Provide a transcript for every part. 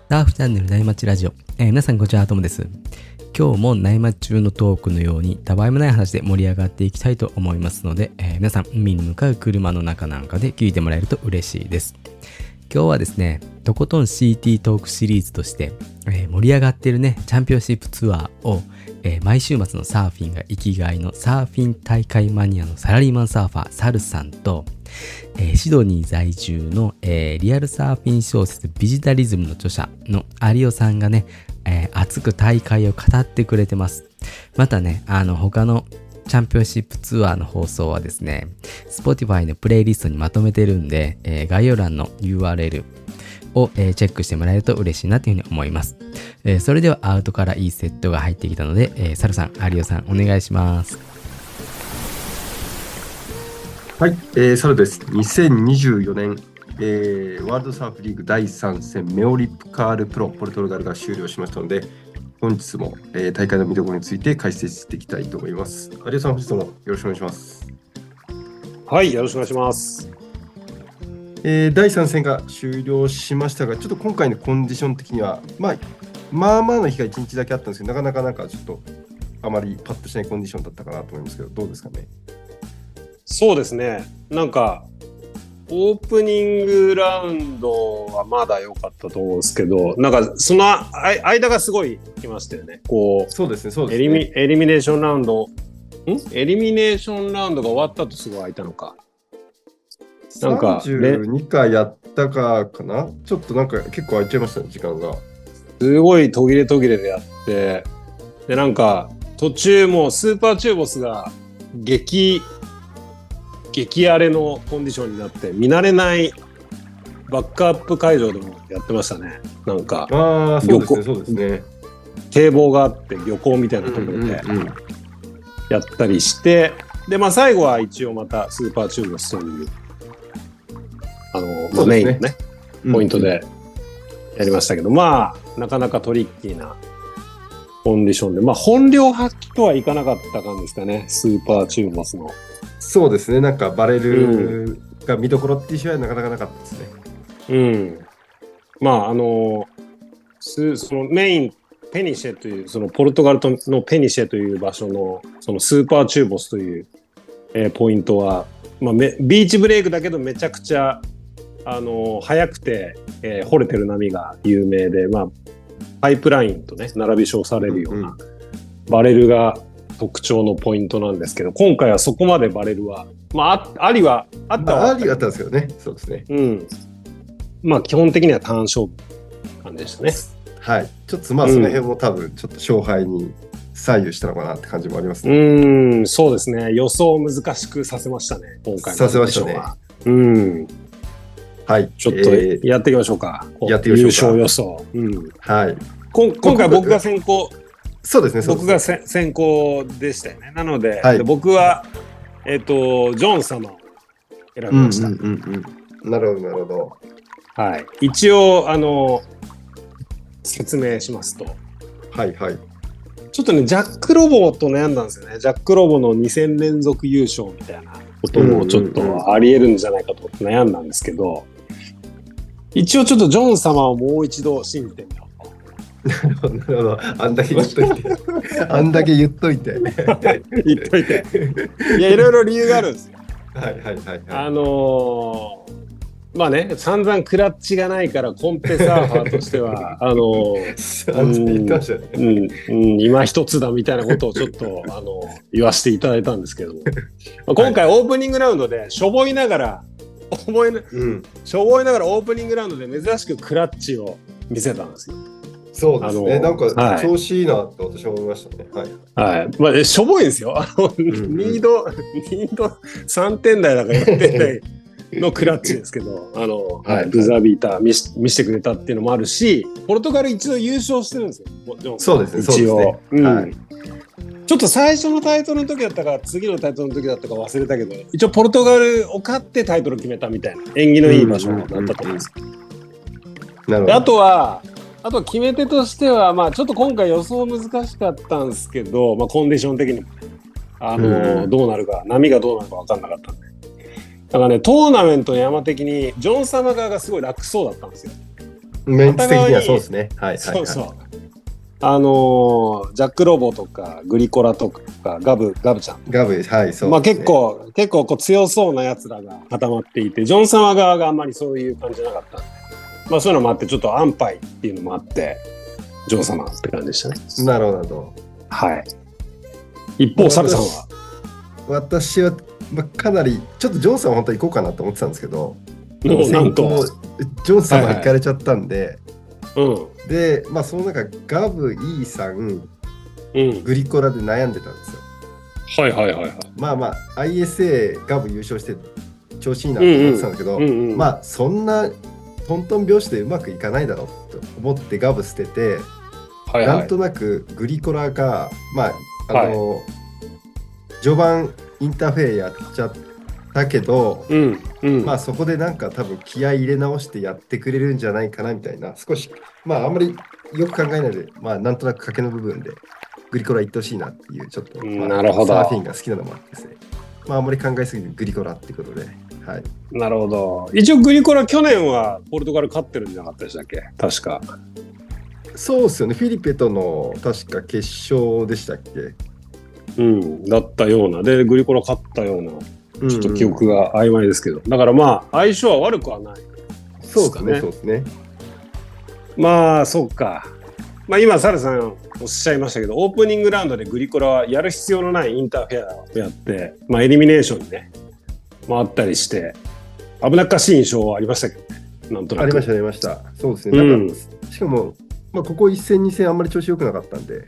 ダーフチャンネル内町ラジオ、皆さんこんにちは、ともです。今日も内町中のトークのようにたわいもない話で盛り上がっていきたいと思いますので、皆さん海に向かう車の中なんかで聞いてもらえると嬉しいです。今日はですね、とことん CT トークシリーズとして、盛り上がっているねチャンピオンシップツアーを、毎週末のサーフィンが生きがいのサーフィン大会マニアのサラリーマンサーファーサルさんと、シドニー在住の、リアルサーフィン小説ビジタリズムの著者の有尾さんがね、熱く大会を語ってくれてます。またね、他のチャンピオンシップツアーの放送はですね、Spotify のプレイリストにまとめてるんで、概要欄の URL を、チェックしてもらえると嬉しいなというふうに思います。それではアウトからいいセットが入ってきたので、サルさん、有尾さんお願いします。 はい、サルです。2024年、ワールドサーフリーグ第3戦メオリップカールプロポルトガルが終了しましたので、本日も、大会の見どころについて解説していきたいと思います。有吉さん、本日もよろしくお願いします。 はい、よろしくお願いします。 第3戦が終了しましたが、ちょっと今回のコンディション的には、まあの日が1日だけあったんですけど、なかなかちょっとあまりパッとしないコンディションだったかなと思いますけど、どうですかね。 そうですね、なんかオープニングラウンドはまだ良かったと思うんですけど、なんかその間がすごい来ましたよね。こう、 そうですね。 エリミネーションラウンドが終わったとすごい空いたのか。 なんか32回やったかな。ちょっとなんか結構空いちゃいましたね、時間が。 すごい途切れでやって、でなんか途中もうスーパーチューボスが激荒れのコンディションになって、見慣れないバックアップ会場でもやってましたね。なんかそうですね。 堤防があって漁港みたいなところでやったりして、で最後は一応またスーパーチューボスというメインのねポイントでやりましたけど、なかなかトリッキーなコンディションで、本領発揮とはいかなかった感じですかね、スーパーチューボスの。 そうですね、なんかバレルが見どころっていう試合はなかなかなかったですね。 そのメインペニシェという、そのポルトガルのペニシェという場所のそのスーパーチューボスという、ポイントは、ビーチブレイクだけどめちゃくちゃ速くて、掘れてる波が有名で、パイプラインとね並び称されるようなバレルが特徴のポイントなんですけど、今回はそこまでバレルは、ありはあったはあったんですけどね。そうですね。 基本的には単勝感じでしたね。 はい。ちょっとその辺も多分ちょっと勝敗に左右したのかなって感じもありますね。 そうですね。予想を難しくさせましたね。今回のさせましたね。はい。 ちょっとやっていきましょうか。 やっていきましょうか。 優勝予想。 はい。 今回僕が先行。 そうですね。 僕が先行でしたよね。なので、僕はジョン様を選びました。 なるほど。 はい。一応説明しますと。 はい。 ちょっとね、ジャック・ロボと悩んだんですよね。ジャック・ロボの2戦連続優勝みたいなこともちょっとあり得るんじゃないかと悩んだんですけど、一応ちょっとジョン様をもう一度信じてみよう。 なるほど。あんだけ言っといて。 言っといて。いや、いろいろ理由があるんですよ。 はい。 散々クラッチがないからコンペサーファーとしては今一つだみたいなことをちょっと言わせていただいたんですけども、今回オープニングラウンドでしょぼいながらオープニングラウンドで珍しくクラッチを見せたんですよ。 そうですね。なんか調子いいなって私は思いましたね。 はい。しょぼいですよ。ニード3点台だから4点台のクラッチですけど、ブザービーター見せてくれたっていうのもあるし、ポルトガル一度優勝してるんですよ。 そうですね。 一応。ちょっと最初のタイトルの時だったか次のタイトルの時だったか忘れたけど、一応ポルトガルを勝ってタイトルを決めたみたいな縁起のいい場所だったと思います。 なるほど。 あと決め手としては、ちょっと今回予想難しかったんですけど、コンディション的にもどうなるか、波がどうなるか分かんなかったんで。だからね、トーナメントの山的にジョン様側がすごい楽そうだったんですよ。 メンツ的にはそうですね。はいはい、はい。 そうそう。ジャック・ロボとかグリコラとかガブちゃん。 ガブ、はい、そうですね。 まあ結構こう強そうな奴らが固まっていて、ジョン様側があんまりそういう感じじゃなかったんで、まあそういうのもあって、ちょっと安牌っていうのもあって、ジョン様って感じでしたね。 なるほど、なるほど。 はい。一方、サルさんは私は、まあ、かなり、ちょっとジョンさんは本当に行こうかなと思ってたんですけど、 もうなんとジョンさんは行かれちゃったんで、 はいはい、 で、まあその中、ガブ、イーさん、グリコラで悩んでたんですよ。 はいはいはいはい。 まあまあ、ISA ガブ優勝して調子いいなと思ってたんだけど、まあそんなトントン拍子でうまくいかないだろうと思ってガブ捨てて、はいはい、なんとなくグリコラが、まあはい、序盤インターフェアやっちゃったけど、まあそこでなんか多分気合い入れ直してやってくれるんじゃないかなみたいな、少しまああんまりよく考えないで、まあなんとなく賭けの部分でグリコラ行ってほしいなっていうちょっと、 なるほど、 サーフィンが好きなのもあってですね、まああんまり考えすぎてグリコラっていうことで、はい。 なるほど。一応グリコラ去年はポルトガル勝ってるんじゃなかったでしたっけ？確か。 そうですよね。フィリペとの確か決勝でしたっけ？ だったような。で、グリコラ勝ったような。ちょっと記憶が曖昧ですけど。だからまあ、相性は悪くはない、 そうですね、そうですね。 まあ、そうか。まあ今、サルさんおっしゃいましたけど、オープニングラウンドでグリコラはやる必要のないインターフェアをやって、まあエリミネーションにね、回ったりして、危なっかしい印象はありましたけどね。なんとなく。 ありました、ありました。そうですね。なんかしかも、まあ、ここ1戦、2戦あんまり調子良くなかったんで。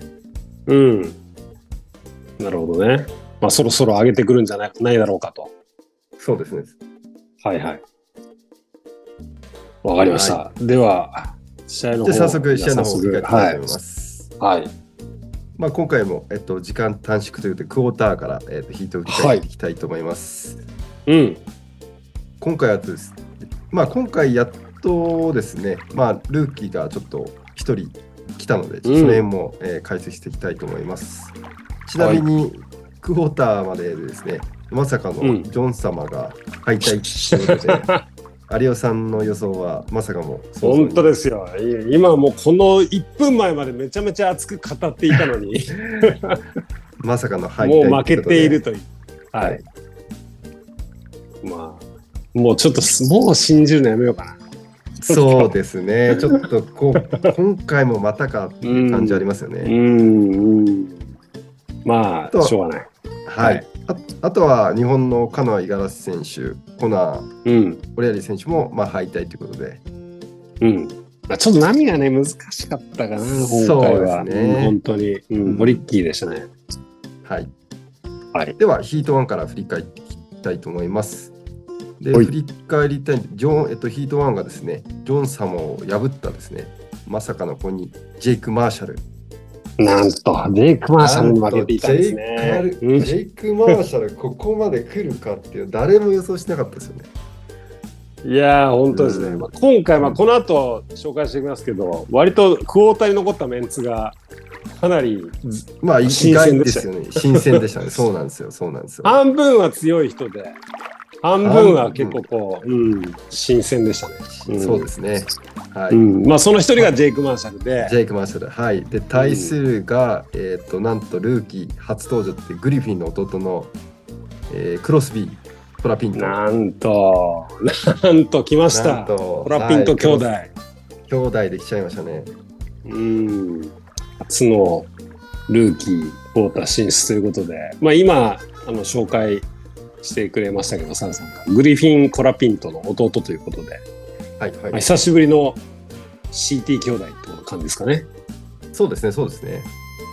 なるほどね。まあそろそろ上げてくるんじゃないだろうかと。 そうですね。 はいはい。わかりました。はい、では、試合の方。 じゃあ早速、試合の方を振り返っていきたいと思います。 はい。 まあ、今回も、時間短縮ということで、クォーターから、ヒートを振り返っていきたいと思います。今回はですね、まあ、今回やっとですね、まあ、ルーキーがちょっと1人来たので、その辺も、解説していきたいと思います。ちなみに、クォーターまでですね、まさかのジョン様が敗退ということで、有尾さんの予想はまさかも本当ですよ。今もうこの1分前までめちゃめちゃ熱く語っていたのにまさかの敗退もう負けているという。はい。まあもうちょっともう信じるのやめようかな。 そうですね。ちょっと今回もまたかっていう感じありますよね。 まあしょうがない。 はい。あとは日本のカノア・五十嵐選手、コナー、オレアリ選手もまあ敗退ということで。 まあ、ちょっと波がね、難しかったかな、今回は。そうですね。本当に、トリッキーでしたね。 はい。では、ヒート1から振り返っていきたいと思います。で、振り返りたい、ヒート1がですね、ジョン様を破ったですね、まさかのここにジェイク・マーシャル。 なんと、ジェイク・マーシャルに負けていたんですね。 ジェイク・マーシャル、ここまで来るかっていう、誰も予想しなかったですよね。 いやー、本当ですね。今回、この後紹介していきますけど、割とクォーターに残ったメンツがかなり新鮮ですよね。新鮮でしたね。そうなんですよ。そうなんですよ。 半分は強い人で、半分は結構新鮮でしたね。 そうですね。 はい。まあその一人がジェイク・マーシャルで。 ジェイク・マーシャル。はい。で、対するが、なんとルーキー初登場ってグリフィンの弟の、クロスビー。コラピント。 なんと来ました。コラピント兄弟。 兄弟で来ちゃいましたね。 初のルーキークォーター進出ということで、まあ今紹介してくれましたけど、サンさんがグリフィン・コラピントの弟ということで、久しぶりの CT 兄弟って感じですかね。 そうですね、そうですね。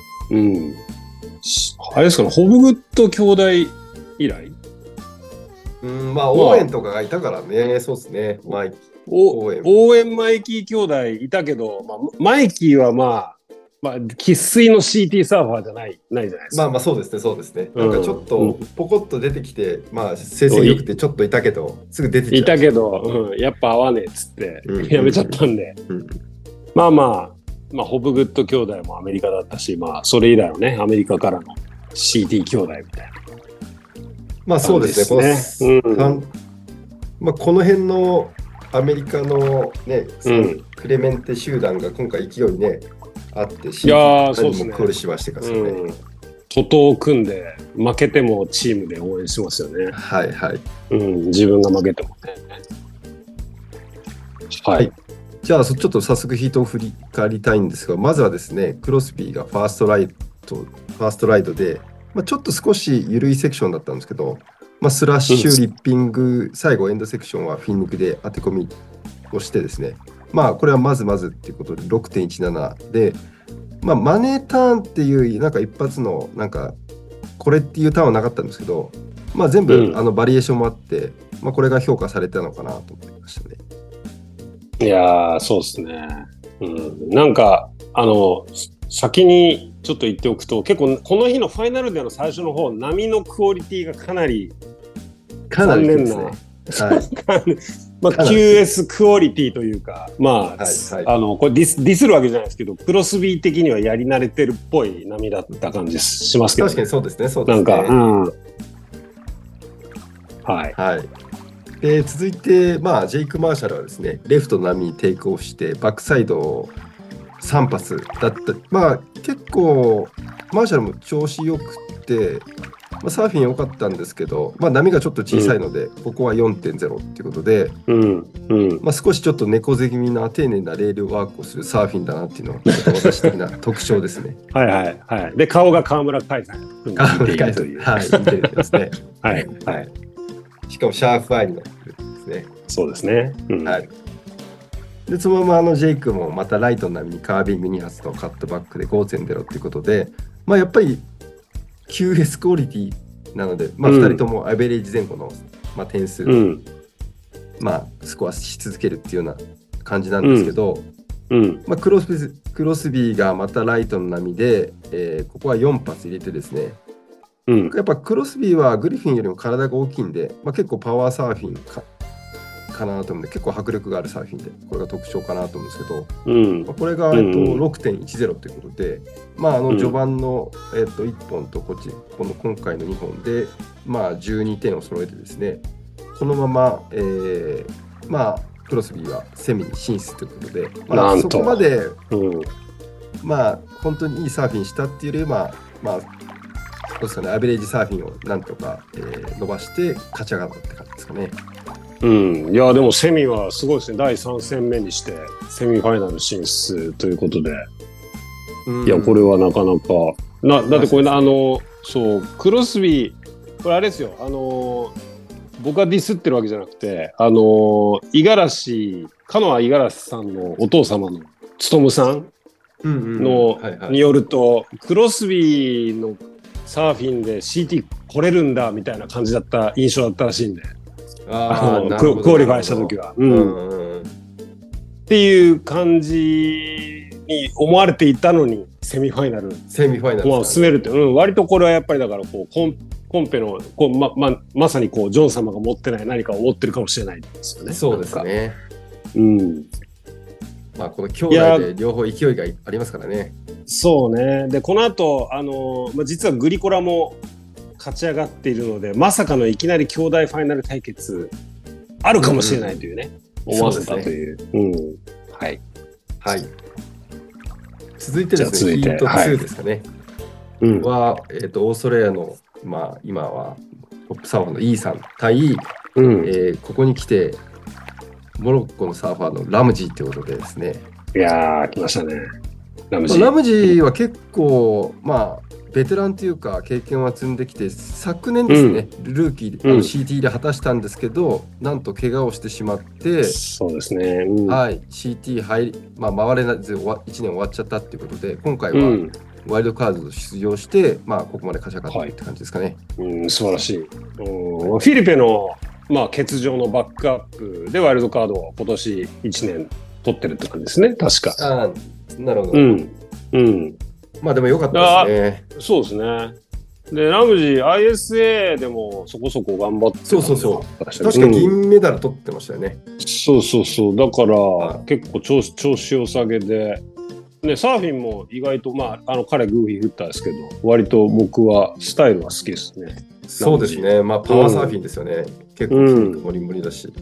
あれですかね、ホブグッド兄弟以来。 まあ応援とかがいたからね、そうですね。 応援マイキー兄弟いたけど、マイキーは生粋の CT サーファーじゃないじゃないですか。 まあそうですね、そうですね。なんかちょっとポコッと出てきて、成績良くてちょっといたけど、すぐ出てきた。 いたけど、やっぱ合わねえっつってやめちゃったんで。まあホブグッド兄弟もアメリカだったし、それ以来のね、アメリカからの CT 兄弟みたいな。 まあそうですね。この辺のアメリカのね、そのうんクレメンテ集団が今回勢いね、あって、 いやーそうですねもクオリしましてからね。 うん。徒党を組んで、負けてもチームで応援しますよね。 はいはい。 うん、自分が負けてもね。はい。 じゃあ、ちょっと早速ヒートを振り返りたいんですが、まずはですね、クロスビーがファーストライドで、ちょっと少し緩いセクションだったんですけど、スラッシュ、リッピング、最後エンドセクションはフィン抜きで当て込みをしてですね、これはまずっていうことで 6.17 で、マネーターンっていうなんか一発のなんかこれっていうターンはなかったんですけど、全部バリエーションもあって、これが評価されたのかなと思いましたね。 いやー、そうですね。うん、なんか、先にちょっと言っておくと、結構この日のファイナルでの最初の方、波のクオリティがかなり残念な、 はい、 QS クオリティというか、これディスるわけじゃないですけど、クロスビー的にはやり慣れてるっぽい波だった感じしますけど、ね、 確かにそうですね、そうですね。 なんか、はい。 はい。で続いて、ジェイク・マーシャルはですね、レフトの波にテイクオフして、バックサイドを3発だった。結構、マーシャルも調子よくて、サーフィン良かったんですけど、波がちょっと小さいので、ここは 4.0 っていうことで、少しちょっと猫背気味な丁寧なレールワークをするサーフィンだなっていうのは、ちょっと私的な特徴ですね。 はいはいはい。で、顔が川村海さん。 川村海さん。はい、似てるですね。 はいはい。 しかもシャープアイになってるんですね。 そうですね。 はい。で、そのままジェイクもまたライトの波にカービング2発とカットバックで 5.0 ということで、やっぱり QS クオリティなので、2人ともアベレージ前後の、点数を、スコアし続けるっていうような感じなんですけど、クロスビーがまたライトの波で、ここは4発入れてですね、やっぱクロスビーはグリフィンよりも体が大きいんで、結構パワーサーフィンかなと思うんで、結構迫力があるサーフィンで、これが特徴かなと思うんですけど、これが、6.10 ということで、序盤の、1本とこの今回の2本で、12点を揃えてですね、このまま、クロスビーはセミに進出ということで、そこまで、本当にいいサーフィンしたっていうよりは、そうですかね、アベレージサーフィンをなんとか、伸ばして勝ち上がったって感じですかね。 いやでもセミはすごいですね。第3戦目にしてセミファイナル進出ということで、いやこれはなかなかだってこれそうクロスビーこれあれですよ、僕がディスってるわけじゃなくてカノア五十嵐さんのお父様の勉さんによると、クロスビーのサーフィンで CT 来れるんだみたいな感じだった印象だったらしいんで、クオリファイした時は、っていう感じに思われていたのにセミファイナル進めるって、割とこれはやっぱりだからこうコンペのまさにこうジョン様が持ってない何かを持ってるかもしれないですよね。 そうですね。この兄弟で両方勢いがありますからね。 そうね。でこの後実はグリコラも勝ち上がっているので、まさかのいきなり兄弟ファイナル対決あるかもしれないというね、思わせたという。はい。 はい。続いてですね、ヒート2ですかね。は、オーストラリアの、今はトップサーファーのイーさん対、ここに来て、モロッコのサーファーのラムジーってことでですね。 いやー、来ましたね。ラムジーは結構、ベテランというか経験は積んできて、昨年ですね、ルーキーでCT で果たしたんですけど、なんと怪我をしてしまって、 そうですね、 CT 回れず1年終わっちゃったっていうことで、今回はワイルドカードと出場して、ここまで勝ち上がってるって感じですかね。 素晴らしい。フィリペの、欠場のバックアップでワイルドカードを今年1年取ってるって感じですね、確か。 なるほど。でも良かったですね。 そうですね。で、ラムジー ISA でもそこそこ頑張ってそう。確か銀メダル取ってましたよね。 そう。だから、結構調子良さげで、サーフィンも意外と、彼グーフィーフッターですけど、割と僕はスタイルは好きですね。 そうですね。パワーサーフィンですよね。結構モリモリだし。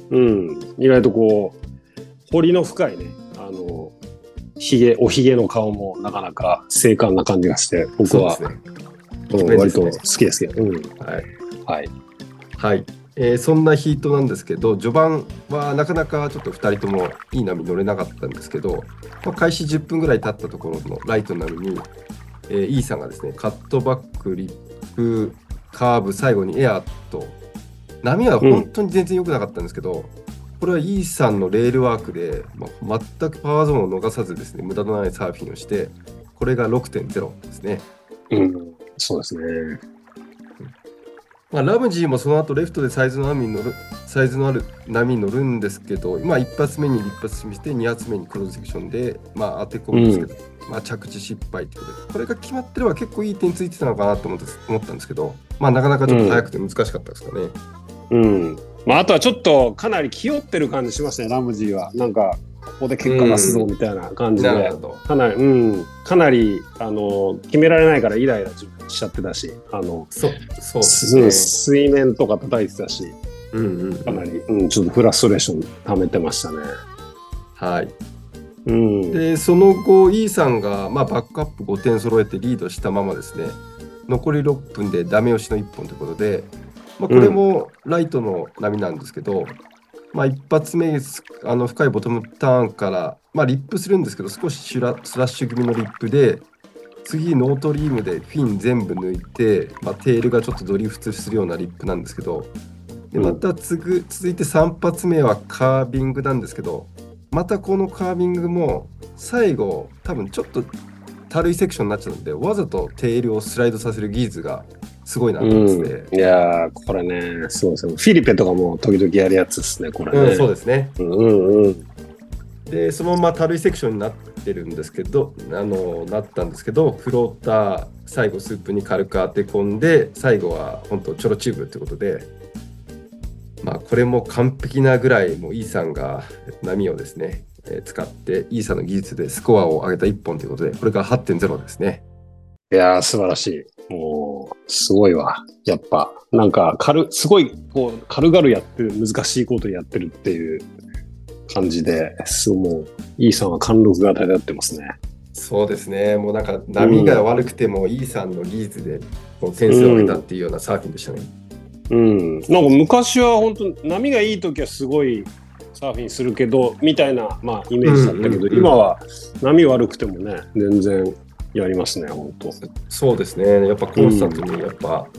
意外とこう、彫りの深いね、おひげの顔もなかなか精悍な感じがして、僕は、割と好きですけど。はい。はい。 はい。そんなヒートなんですけど、序盤はなかなかちょっと2人ともいい波乗れなかったんですけど、開始10分ぐらい経ったところのライトの波に、E さんがですね、カットバック、リップ、カーブ、最後にエアと、波は本当に全然良くなかったんですけど、これは E さんのレールワークで、全くパワーゾーンを逃さずですね、無駄のないサーフィンをして、これが 6.0 ですね。 そうですね。 ラムジーもその後レフトでサイズのある波に乗るんですけど、1発目に立発して2発目にクローズセクションで、当て込むんですけど、着地失敗ということで、これが決まってれば結構いい点ついてたのかなと思ったんですけど、なかなかちょっと早くて難しかったですかね。 あとはちょっとかなり気負ってる感じしましたね、ラムジーは。なんかここで結果出すぞみたいな感じで、かなり、決められないからイライラしちゃってたし、そうね、水面とか叩いてたし、かなり、ちょっとフラストレーション溜めてましたね。 はい。でその後 E さんが、バックアップ5点揃えてリードしたままですね、残り6分でダメ押しの1本ということで、これもライトの波なんですけど、一発目深いボトムターンから、リップするんですけど、少しスラッシュ気味のリップで、次ノートリームでフィン全部抜いて、テールがちょっとドリフトするようなリップなんですけど、でまた続いて3発目はカービングなんですけど、またこのカービングも最後多分ちょっとたるいセクションになっちゃうので、わざとテールをスライドさせる技術がすごいなと思って、 いやー、これね、そうですね。フィリペとかも時々やるやつですね、これね。 そうですね。で、そのままたるいセクションになってるんですけど、なったんですけど、フローター、最後スープに軽く当て込んで、最後は本当チョロチューブってことで、これも完璧なぐらい、もう E さんが波をですね、使って、E さんの技術でスコアを上げた1本ということで、これが 8.0 ですね。 いやー、素晴らしい。もう、すごいわ。やっぱ、なんか、すごい、こう、軽々やってる、難しいことやってるっていう感じで、もう、E さんは貫禄が漂ってますね。 そうですね。もうなんか、波が悪くても E さんの技術で点数を上げたっていうようなサーフィンでしたね。 なんか昔は本当、波がいい時はすごいサーフィンするけど、みたいな、イメージだったけど、今は波悪くてもね、全然、やりますね、本当。 そうですね。やっぱコンスタントにやっぱ、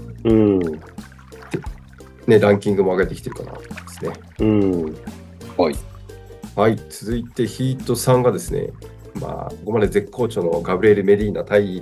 ランキングも上げてきてるかなですね。 はい。 はい。続いてヒート3がですね、ここまで絶好調のガブリエル・メディーナ対、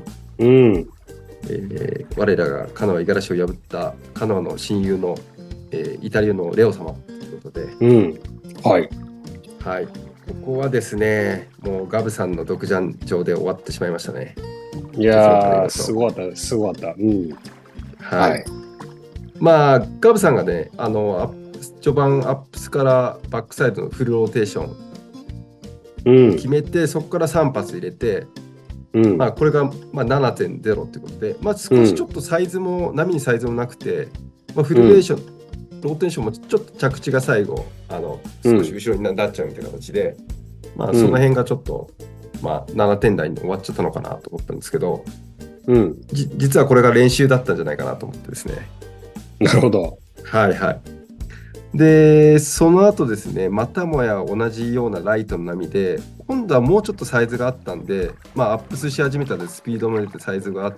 我らがカノア・五十嵐を破ったカノアの親友の、イタリアのレオ様ということで、 はい。 はい。ここはですね、もうガブさんの独壇場で終わってしまいましたね。 いやー、すごかったです、すごかった。 はい。ガブさんがね、序盤アップスからバックサイドのフルローテーション決めて、そこから3発入れて、これが7.0 ってことで、少しちょっとサイズも、波にサイズもなくて、フルレーション、ローテーションもちょっと着地が最後少し後ろになっちゃうみたいな形で、その辺がちょっと、7点台に終わっちゃったのかなと思ったんですけど、実はこれが練習だったんじゃないかなと思ってですね。 なるほど。 はいはい。で、その後ですね、またもや同じようなライトの波で、今度はもうちょっとサイズがあったんで、アップスし始めたのでスピードも出てサイズがあって、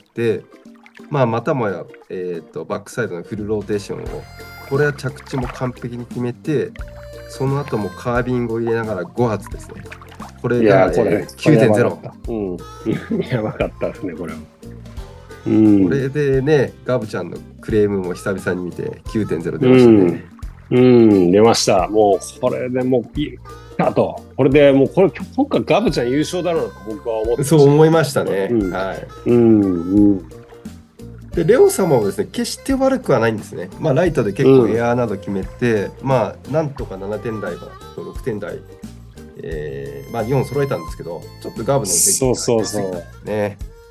またもや、バックサイドのフルローテーションを、これは着地も完璧に決めて、その後もカービングを入れながら5発ですね。これが、 9.0。やばかったですね、これは。 これでね、ガブちゃんのクレームも久々に見て 9.0 出ましたね。 出ました。もう、これでもういいかと。これでもう、今回ガブちゃん優勝だろうと僕は思ってました。 そう思いましたね。はい。でレオ様もですね、決して悪くはないんですね。ライトで結構エアーなど決めて、なんとか7点台と6点台、2本揃えたんですけど、ちょっとガブの出来がね。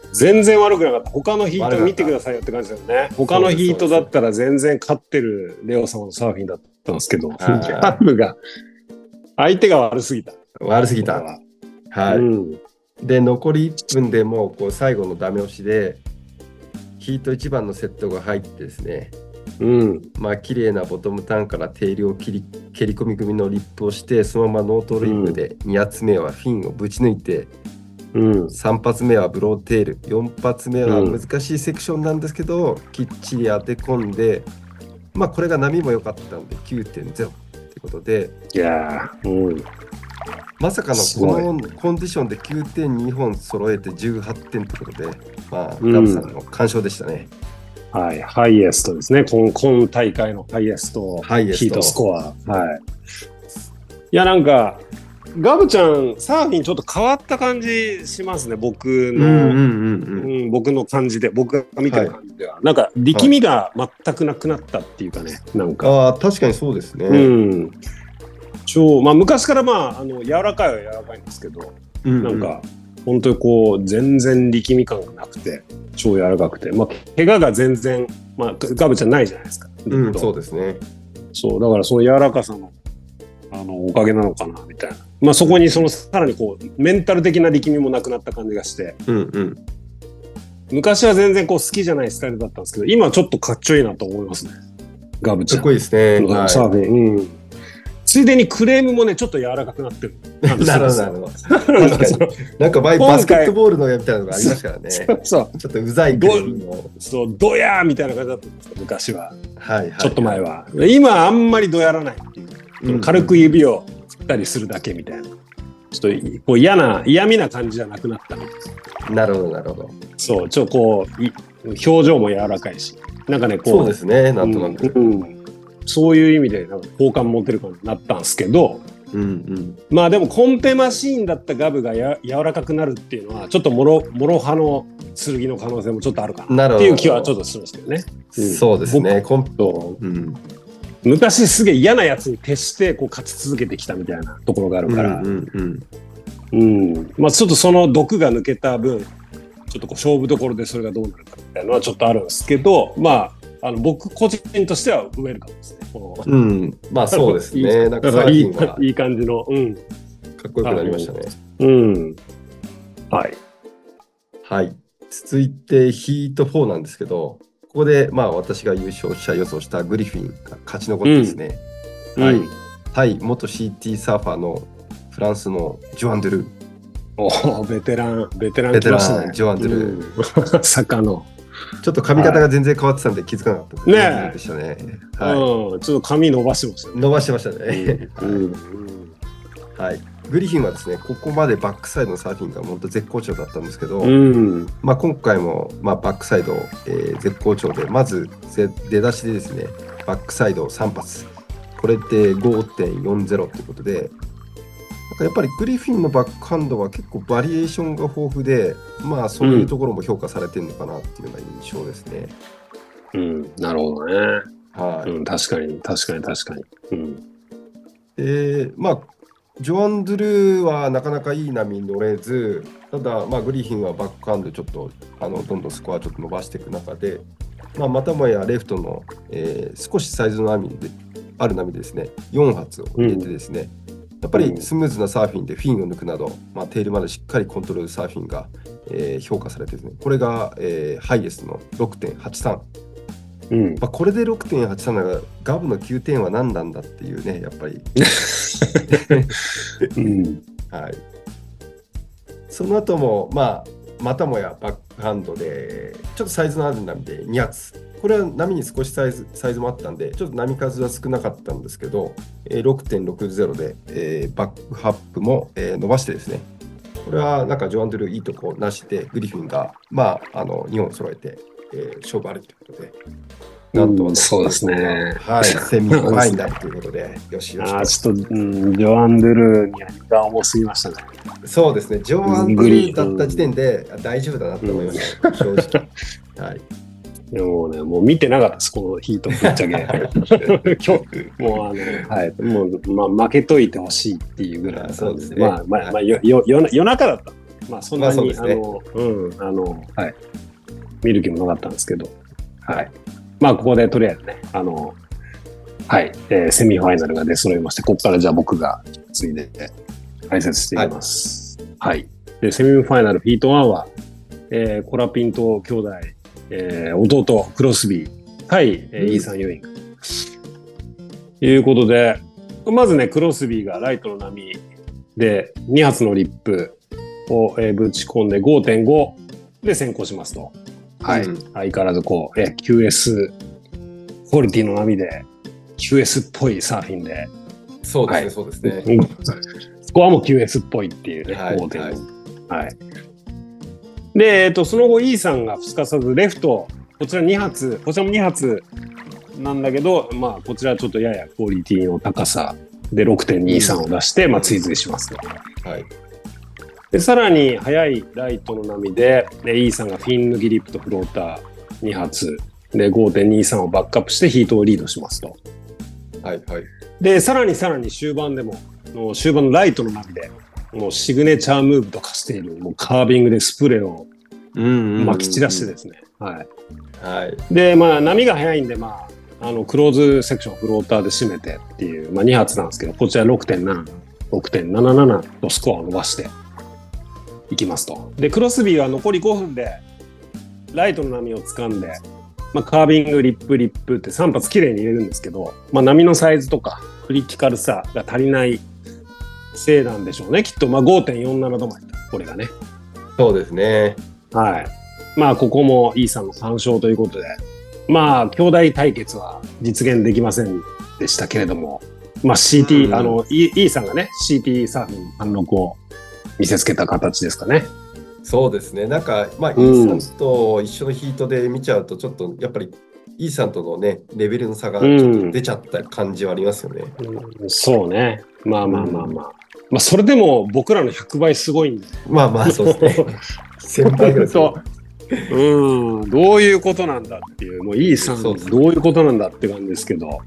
全然悪くなかった。他のヒート見てくださいよって感じだよね。他のヒートだったら全然勝ってるレオ様のサーフィンだったんですけど、ガブが、相手が悪すぎた。 悪すぎた。はい。うん、で、残り1分でもうこう最後のダメ押しで、ヒート1番のセットが入ってですね、まあ綺麗なボトムターンからテールを蹴り込み組のリップをして、そのままノートリップで2発目はフィンをぶち抜いて、3発目はブローテール、4発目は難しいセクションなんですけど、きっちり当て込んで、まあこれが波も良かったんで 9.0 ってことで、 いやまさかのこのコンディションで9点2本揃えて18点ってことで、まあガブさんの完勝でしたね。 はい、ハイエストですね。今大会のハイエストヒートスコア。はい。いや、なんか、ガブちゃん、サーフィンちょっと変わった感じしますね、僕の感じで、僕が見てる感じでは。なんか、力みが全くなくなったっていうかね、なんか。 確かにそうですね。 まあ、昔からまあ、柔らかいは柔らかいんですけど、なんか、本当にこう、全然力み感がなくて、超柔らかくて、まあ、怪我が全然、まあ、ガブちゃんないじゃないですか。 そうですね。 そう、だからその柔らかさの、おかげなのかな、みたいな。まあ、そこにさらにこう、メンタル的な力みもなくなった感じがして、昔は全然こう、好きじゃないスタイルだったんですけど、今はちょっとかっちょいいなと思いますね。ガブちゃん。 かっこいいですね。 サーフィン。ついでにクレームもね、ちょっと柔らかくなってる。 なるほど。確かに。なんかバスケットボールのやみたいなのがありましたからね。 そう。 ちょっとうざいクレームも。 そう、ドヤーみたいな感じだったんですよ、昔は。ちょっと前は。今あんまりドヤらないっていう。軽く指を振ったりするだけみたいな。ちょっとこう嫌味な感じじゃなくなった。 なるほど。 そう、ちょっとこう、表情も柔らかいし。なんかね、こう。 そうですね、なんとなく。 そういう意味でなんか好感持てる感じになったんですけど、まあでもコンペマシーンだったガブが柔らかくなるっていうのはちょっと諸刃の剣の可能性もちょっとあるかなっていう気はちょっとするんですけどね。 そうですね。 昔すげえ嫌なやつに徹してこう勝ち続けてきたみたいなところがあるから、まあちょっとその毒が抜けた分ちょっとこう勝負どころでそれがどうなるかみたいなのはちょっとあるんですけど、まあ僕個人としてはウェルカムですね。 まあそうですね。なんかサーフィンはいい感じの、かっこよくなりましたね。はい。続いてヒート4なんですけど、ここでまあ私が優勝者予想したグリフィンが勝ち残ってですね。対元 CT サーファーのフランスのジョアン・ドゥルー。 ベテラン来ましたね。 ジョアン・ドゥルー。 坂の。 ちょっと髪型が全然変わってたんで気づかなかったでしたね。 ちょっと髪伸ばしてましたね。 伸ばしてましたね。はい。グリフィンはですね、ここまでバックサイドのサーフィンが本当絶好調だったんですけど、まあ今回もまあバックサイド、絶好調で、まず出だしでですね、バックサイド3発。これって 5.40 ということで、やっぱりグリフィンのバックハンドは結構バリエーションが豊富で、まあそういうところも評価されてるのかなっていうような印象ですね。 なるほどね。確かに。 まあジョアン・ドゥルーはなかなかいい波に乗れず、ただまあグリフィンはバックハンドちょっとどんどんスコアちょっと伸ばしていく中で、またもやレフトの、少しサイズの波である波でですね、4発を入れてですね、やっぱりスムーズなサーフィンでフィンを抜くなど、テールまでしっかりコントロールサーフィンが、評価されてですね、これが、ハイエストの 6.83。これで 6.83 ならガブの9点は何なんだっていうね、やっぱり。その後も、またもやバックハンドで、ちょっとサイズのある波で2発。これは波に少しサイズもあったんで、ちょっと波数は少なかったんですけど、6.60 で、バックハップも、伸ばしてですね、これはなんかジョアン・ドゥルーいいとこなしで、グリフィンが、2本揃えて、勝負あるということで、なんとそうですね。 セミファイナルということで、よし。 ちょっと、ジョアン・ドゥルーには荷が重すぎましたね。 そうですね、ジョアン・ドゥルーだった時点で大丈夫だなと思いました、正直。 でもね、もう見てなかったです、このヒートぶっちゃけ。もう負けといてほしいっていうぐらい。 そうですね。 夜中だった。 まあそんなに、 まあそうですねはい。見る気もなかったんですけど、はい。まあここでとりあえずね、はい、セミファイナルが出揃いまして、ここからじゃあ僕がついで解説していきます。はい。で、セミファイナルフィート1は、コラピント兄弟、弟、クロスビー対、イーサン・ユーイング。ということで、まずね、クロスビーがライトの波で2発のリップを、ぶち込んで 5.5 で先行しますと。はい。相変わらずこう、QS クオリティの波で QS っぽいサーフィンで。 そうですね、 はい、 そうですね。 スコアも QS っぽいっていうね、 はい、 5.5。はい。で、その後、イーさんがすかさずレフト、こちら2発、こちらも2発なんだけど、まあ、こちらちょっとややクオリティの高さで 6.23 を出して、まあ、追随しますと。 はい。 で、さらに速いライトの波で、イーさんがフィン抜きリップとフローター2発で 5.23 をバックアップしてヒートをリードしますと。 はい、はい。 で、さらに終盤でも、終盤のライトの波で、もうシグネチャームーブと化している、もうカービングでスプレーを撒き散らしてですね。はい。 はい。 で、まあ、波が速いんで、まあ、クローズセクションフローターで締めてっていう、まあ、2発なんですけど、こちら 6.7、6.77 とスコアを伸ばしていきますと。で、クロスビーは残り5分で、ライトの波を掴んで、まあ、カービング、リップって3発きれいに入れるんですけど、まあ、波のサイズとかクリティカルさが足りないせいなんでしょうね。きっと、まあ、5.47 止まりだ。これがね。 そうですね。 はい。まあ、ここもイーさんの3勝ということで、まあ、兄弟対決は実現できませんでしたけれども、まあ、CT、イーさんがね、CT サーフィン貫禄を見せつけた形ですかね。 そうですね。なんか、まあ、イーさんと一緒のヒートで見ちゃうと、ちょっとやっぱり、イーさんとのね、レベルの差がちょっと出ちゃった感じはありますよね。 そうね。まあ。まあ、それでも僕らの100倍すごいんで。 まあ、そうですね。1000倍ぐらい。 どういうことなんだっていう、もうイーさん、どういうことなんだって感じですけど。はい、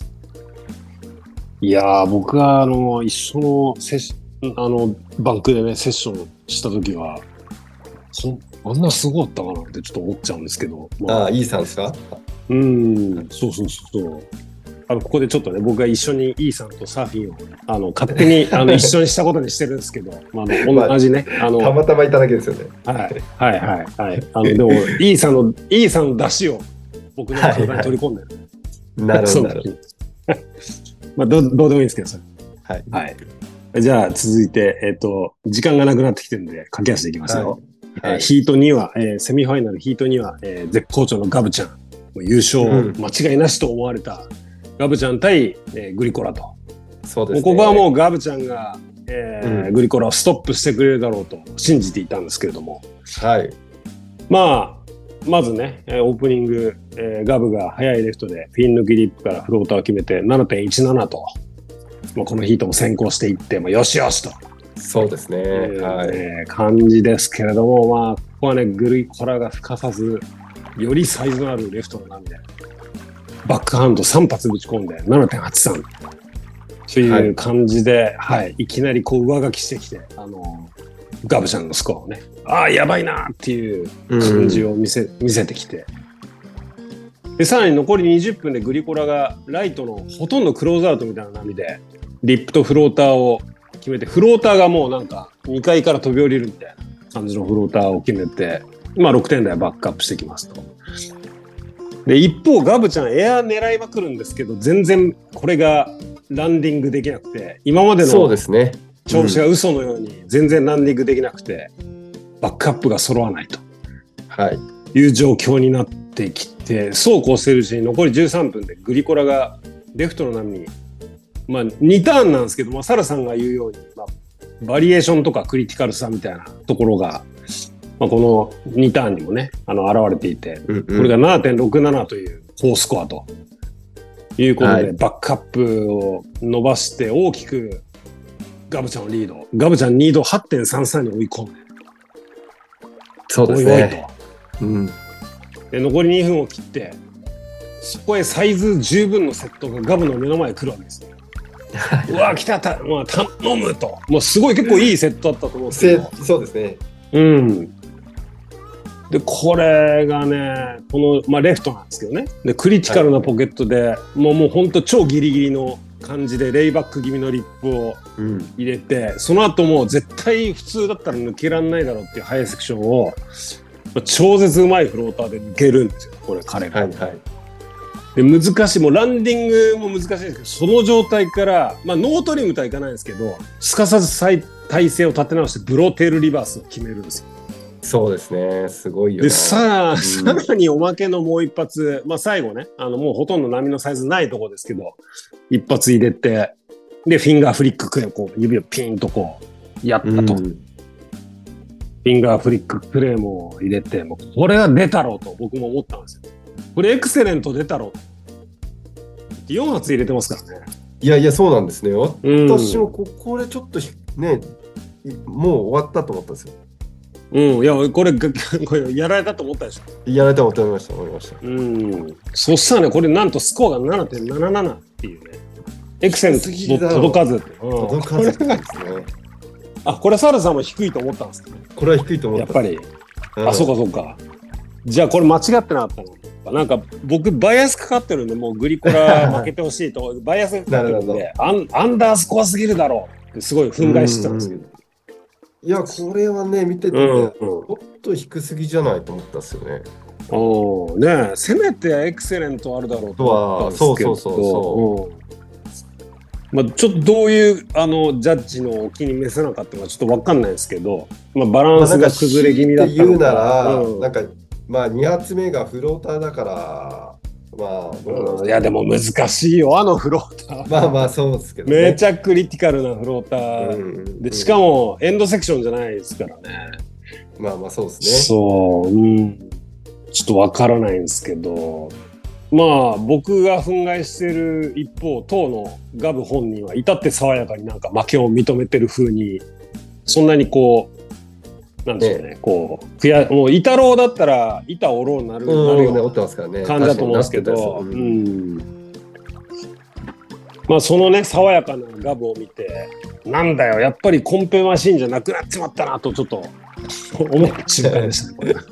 いやー、僕が一緒のバンクでね、セッションしたときは、あんなすごかったかなってちょっと思っちゃうんですけど。 まあ、イーさんですか？ そう。ここでちょっとね、僕が一緒にイーさんとサーフィンを勝手に一緒にしたことにしてるんですけど、同じね、 たまたまいただけですよね。 はい。でもイーさんの出汁を僕の体に取り込んでる。 なるほど。 まあどうでもいいんですけど、それ。はい。じゃあ続いて時間がなくなってきてるんで駆け足でいきますよ。ヒート2はセミファイナルヒート2は絶好調のガブちゃん、優勝間違いなしと思われた。ガブちゃん対、グリコラと。 そうですね。 ここはもうガブちゃんが、グリコラをストップしてくれるだろうと信じていたんですけれども。 はい。 まずね、オープニング、ガブが速いレフトでフィン抜きリップからフローターを決めて 7.17 と、このヒートも先行していって、よしよしと。 そうですね。 感じですけれども、ここはね、グリコラがすかさず、よりサイズのあるレフトの波で。バックハンド3発ぶち込んで 7.83 という感じで、いきなりこう上書きしてきて、ガブちゃんのスコアをね、やばいなっていう感じを見せてきて、でさらに残り20分でグリコラがライトのほとんどクローズアウトみたいな波でリップとフローターを決めて、フローターがもうなんか2階から飛び降りるみたいな感じのフローターを決めて、6点台バックアップしてきますと。で一方ガブちゃんエア狙いまくるんですけど、全然これがランディングできなくて、今までの調子が嘘のように全然ランディングできなくて、バックアップが揃わないという状況になってきて、そうこうしてるうちに残り13分でグリコラがレフトの波に、2ターンなんですけど、サラさんが言うように、バリエーションとかクリティカルさみたいなところがこの2ターンにもね、現れていて、これが 7.67 という高スコアということで、バックアップを伸ばして大きくガブちゃんをリード。ガブちゃんリード 8.33 に追い込んで。 そうですね。 で残り2分を切って、そこへサイズ十分のセットがガブの目の前に来るわけですね。 うわ来たまあ、頼むと、もうすごい結構いいセットだったと思うんですけど、 そうですね。 うん。でこれがねこの、まあ、レフトなんですけどね、でクリティカルなポケットで、もうほんと超ギリギリの感じでレイバック気味のリップを入れて、その後もう絶対普通だったら抜けらんないだろうっていうハイセクションを超絶うまいフローターで抜けるんですよ、これ彼が。 はいはい。 で難しい、もうランディングも難しいんですけど、その状態から、まあ、ノートリムとはいかないんですけど、すかさず体勢を立て直してブローテールリバースを決めるんですよ。 そうですね、すごいよな。 でさらにおまけのもう一発、まあ、最後ねもうほとんど波のサイズないとこですけど一発入れて、でフィンガーフリッククレーこう指をピンとこうやったと、フィンガーフリッククレームを入れて、もうこれは出たろうと僕も思ったんですよ。これエクセレント出たろう、4発入れてますからね。 いやいや、そうなんですね。私もこれちょっとね、もう終わったと思ったんですよ。 いやこれやられたと思ったでしょ。 やられたと思いました。 そしたらね、これなんとスコアが 7.77 っていうね、エクセレント届かずって。 届かずですね。 これサラさんも低いと思ったんですか？ これは低いと思った。 やっぱり。そうか。じゃあこれ間違ってなかったの？なんか僕バイアスかかってるんで、もうグリコラ負けてほしいとバイアスかかってるんでアンダースコアすぎるだろうってすごい憤慨してたんですけど、 いやこれはね見ててね、ちょっと低すぎじゃないと思ったんですよね。 ねえ、せめてエクセレントあるだろうと思ったんですけど、まあ、ちょっとどういうジャッジのお気に召せなかったのかちょっと分かんないですけど、まあ、バランスが崩れ気味だったのか。 言うなら、なんかまあ2発目がフローターだから、 いやでも難しいよフローター。 まあそうですけどね。 めちゃクリティカルなフローター、でしかもエンドセクションじゃないですからね。 まあそうですね。 そう、ちょっとわからないんですけど、まあ僕が憤慨してる一方、当のガブ本人は至って爽やかになんか負けを認めてる風に、そんなにこうなんでしょうね、こうもうイタローだったらイタオローになるような感じだと思うんですけど、まあそのね爽やかなガブを見て、なんだよやっぱりコンペマシーンじゃなくなっちまったなとちょっと思った瞬間でしたね。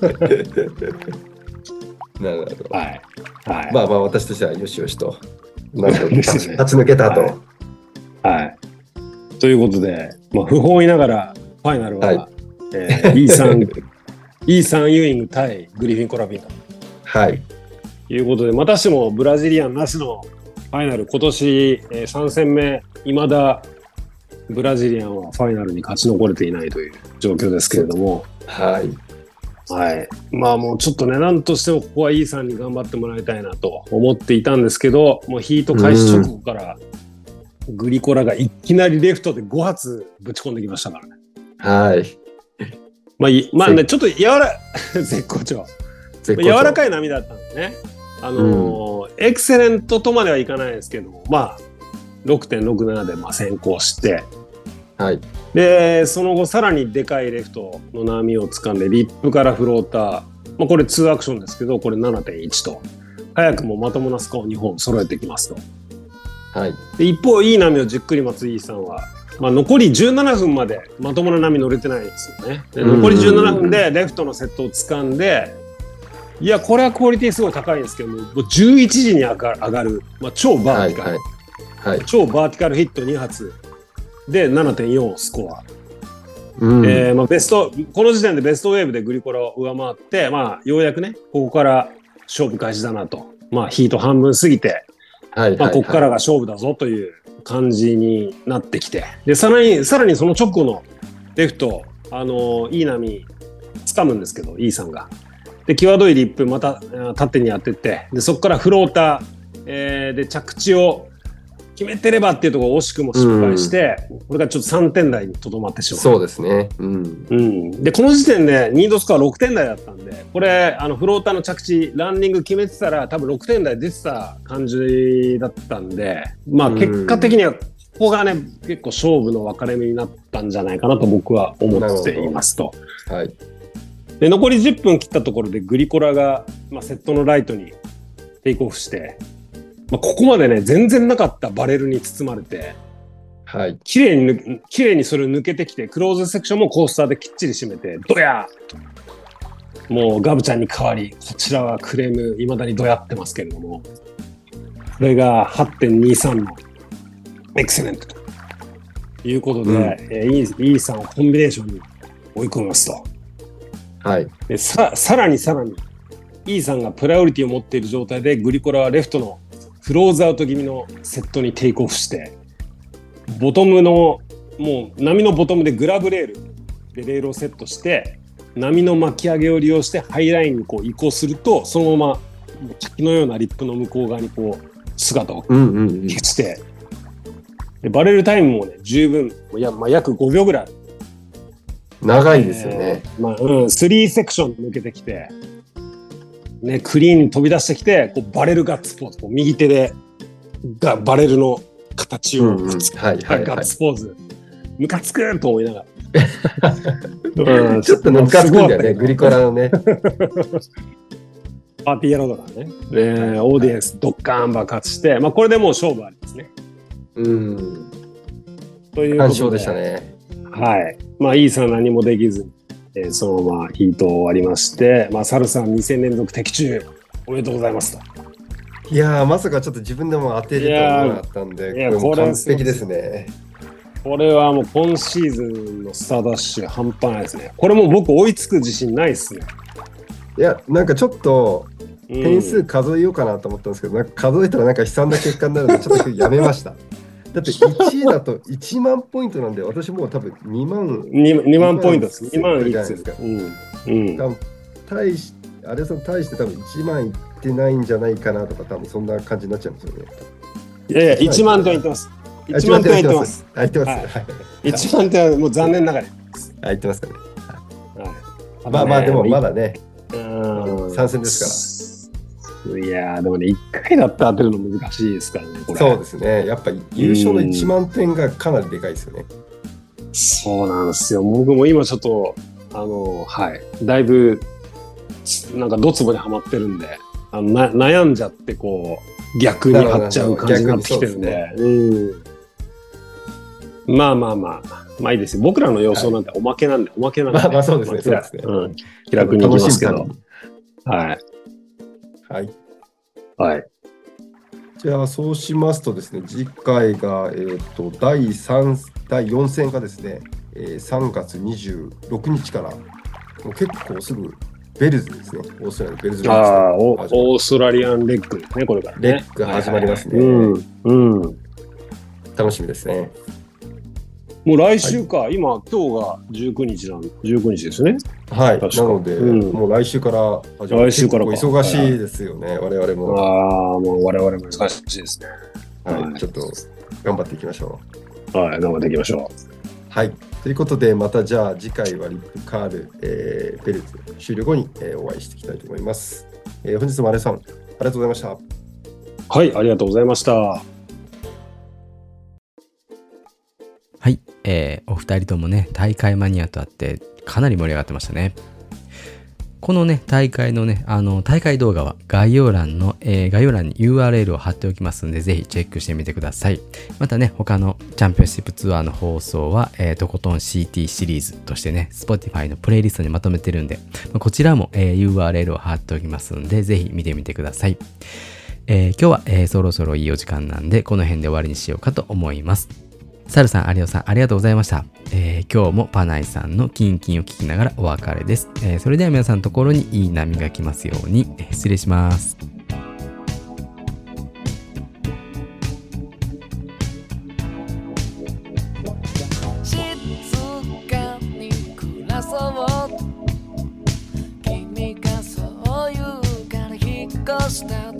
なるほど。 はい。 まあ私としてはよしよしと立ち抜けたと。 はい。ということで、まあ不本意ながらファイナルは、イーサン・ユーイング対グリフィン・コラビンと。 はい。 いうことで、またしてもブラジリアンなしのファイナル、今年、3戦目、いまだブラジリアンはファイナルに勝ち残れていないという状況ですけれども、 はい。 まあもうちょっとね、なんとしてもここはイーサンに頑張ってもらいたいなと思っていたんですけど、もうヒート開始直後からグリコラがいきなりレフトで5発ぶち込んできましたからね。 はい。 まあね、ちょっと絶好調。柔らかい波だったんですね。エクセレントとまではいかないですけども、まあ 6.67 で先行して、 はい、 でその後さらにでかいレフトの波を掴んでリップからフローター、まあ、これ2アクションですけど、これ 7.1 と早くもまともなスコアを2本揃えてきますと。はい、で一方いい波をじっくり待つイーさんは、まあ、残り17分までまともな波乗れてないんですよね。で残り17分でレフトのセットを掴んで、いやこれはクオリティすごい高いんですけども、11時に上がる、まあ、超バーティカル、超バーティカルヒット2発で 7.4 スコア、まあ、この時点でベストウェーブでグリコラを上回って、まあ、ようやくねここから勝負開始だなと、まあ、ヒート半分過ぎて、まあ、ここからが勝負だぞという感じになってきて、でさらにその直後のレフトいい波掴むんですけど、イーさんがで際どいリップまた縦に当てて、でそこからフローター、で着地を決めてればっていうところを惜しくも失敗して、これがちょっと3点台にとどまってしまう。 そうですね、 でこの時点でニードスコア6点台だったんで、これフローターの着地ランディング決めてたら多分6点台出てた感じだったんで、まあ結果的にはここがね結構勝負の分かれ目になったんじゃないかなと僕は思っていますと。はい、で残り10分切ったところでグリコラが、まあ、セットのライトにテイクオフして、まあ、ここまでね全然なかったバレルに包まれて、 はい。 綺麗にそれを抜けてきて、クローズセクションもコースターできっちり締めて、ドヤーもうガブちゃんに代わり、こちらはクレーム未だにドヤってますけれども、これが 8.23 のエクセレントということで、イーサンをコンビネーションに追い込みますと。 はい。 でさらに、イーサンがプライオリティを持っている状態で、グリコラはレフトのクローズアウト気味のセットにテイクオフして、ボトムの、もう波のボトムでグラブレールでレールをセットして、波の巻き上げを利用してハイラインにこう移行すると、そのまま滝のようなリップの向こう側にこう姿を消して、でバレルタイムもね、十分、約5秒ぐらい。 長いですよね。 3セクション抜けてきて、ね、クリーンに飛び出してきて、こうバレルガッツポーズ、こう右手でバレルの形をガッツポーズ、ムカつくと思いながら。 ちょっとムカつくんだよね、グリコラのね。 パーティーやろうだからね。オーディエンスドッカーン爆発して、これでもう勝負ありですね。という完勝でしたね。 はい。イーサン何もできずに、そのままヒートを終わりまして、サルさん2戦連続的中おめでとうございますと。 いやー、まさかちょっと自分でも当てるとは思わなかったんで、これ完璧ですね。 これはもう今シーズンのスターダッシュ半端ないですね。これも僕追いつく自信ないですね。 いや、なんかちょっと点数数えようかなと思ったんですけど、なんか数えたらなんか悲惨な結果になるので、ちょっとやめました。だって1位だと1万ポイントなんで、私もう多分2万ポイントです。2万いくつですか。あれさん対して多分1万いってないんじゃないかなとか、多分そんな感じになっちゃうんですよね。 いやいや、1万点いってます。1万点はいってます。 入ってます。 1万点はもう残念ながら入ってますかね。まあでもまだね、参戦ですから。いやでもね、1回だって当てるの難しいですからね、これ。 そうですね。やっぱ優勝の1万点がかなりでかいですよね。 そうなんですよ。僕も今ちょっと、だいぶ、なんかドツボにはまってるんで、悩んじゃってこう、逆に張っちゃう感じになってきてるんで。まあいいですよ。僕らの予想なんておまけなんで、 まあそうですね。 気楽にいきますけど。はい。 じゃあそうしますとですね、次回が第4戦がですね、3月26日からもう結構すぐベルズですね。オーストラリアベルズ。 オーストラリアンレッグですね、これからね。 レッグ始まりますね。楽しみですね。 もう来週か、今日が19日ですね。 はい。なので、もう来週から始まる。来週から忙しいですよね、我々も。 もう我々も忙しいですね。 はい。ちょっと頑張っていきましょう。はい、頑張っていきましょう。 はい。ということで、またじゃあ次回はリップカール、ペルツ終了後に、お会いしていきたいと思います。本日もアレさん、ありがとうございました。 はい、ありがとうございました。 はい、お二人ともね、大会マニアとあってかなり盛り上がってましたね。このね、大会のね、大会動画は概要欄に URL を貼っておきますので、ぜひチェックしてみてください。またね、他のチャンピオンシップツアーの放送は、とことん CT シリーズとしてね、Spotify のプレイリストにまとめてるんで、こちらも、URL を貼っておきますので、ぜひ見てみてください。今日は、そろそろいいお時間なんで、この辺で終わりにしようかと思います。サルさん、アリオさん、ありがとうございました。今日もパナイさんのキンキンを聞きながらお別れです。それでは皆さんのところにいい波が来ますように、失礼します。 静かに暮らそう君がそう言うから引っ越した